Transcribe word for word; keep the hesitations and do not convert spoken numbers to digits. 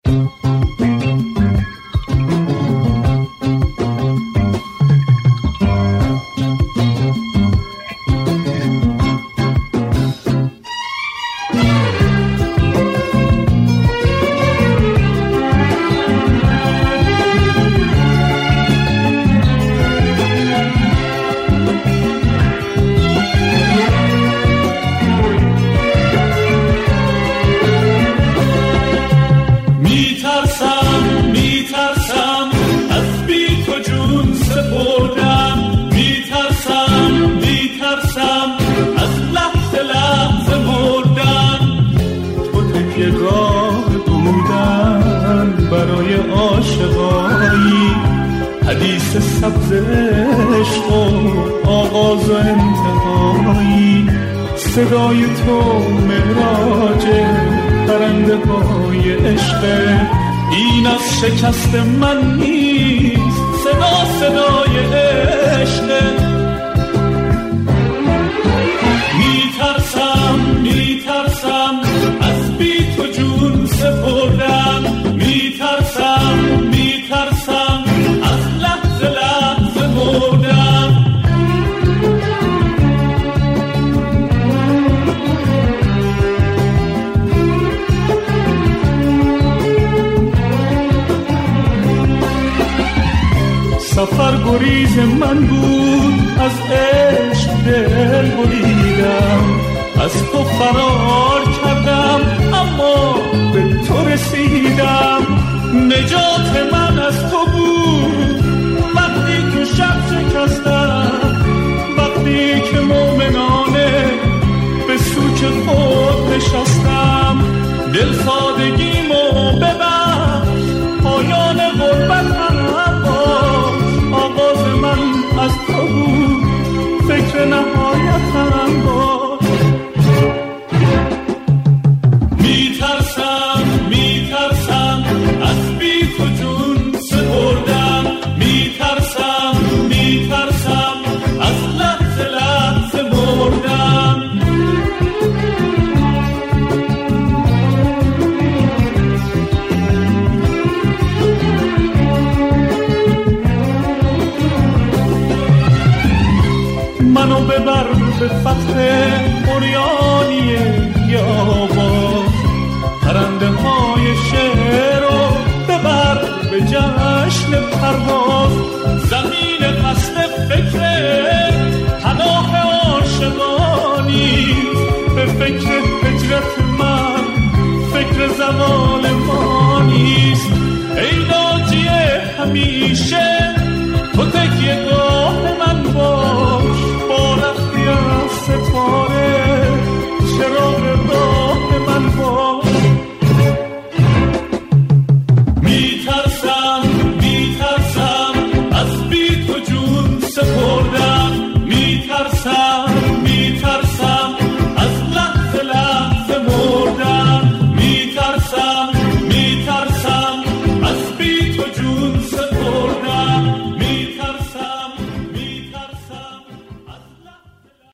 حدیث سبز عشق و آغاز و انتهایی، صدای تو معراج پرنده های عشق. این از شکست من نیست، صدا صدای عشق. میترسم میترسم از بی تو جون سپردم، میترسم میترسم از لحظه لحظه مردم. سفر گریز من بود، از عشق دل بریدم، از تو فرار کردم اما به تو رسیدم. نجات من از تو بود وقتی که شب شکستم، وقتی که مومنانه به سوک خود نشستم. دل سادگیمو ببخش، پایان غربتم باش. آغاز من از تو بود، فکر نهایتم باش. میترسم میترسم از بی تو جون سپردم، میترسم میترسم از لحظه لحظه مردم. منو ببر به فتح اوریانی بیابان، پرنده های شعر رو ببر به جشن پرواز. زمین قصد فکر پناه عاشقانی، به فکر هجرت من فکر زوال ما نیست. ای ناجی همیشه تو تکیه گاه من باش، با رفتی از ستاره چراغ راه من باش.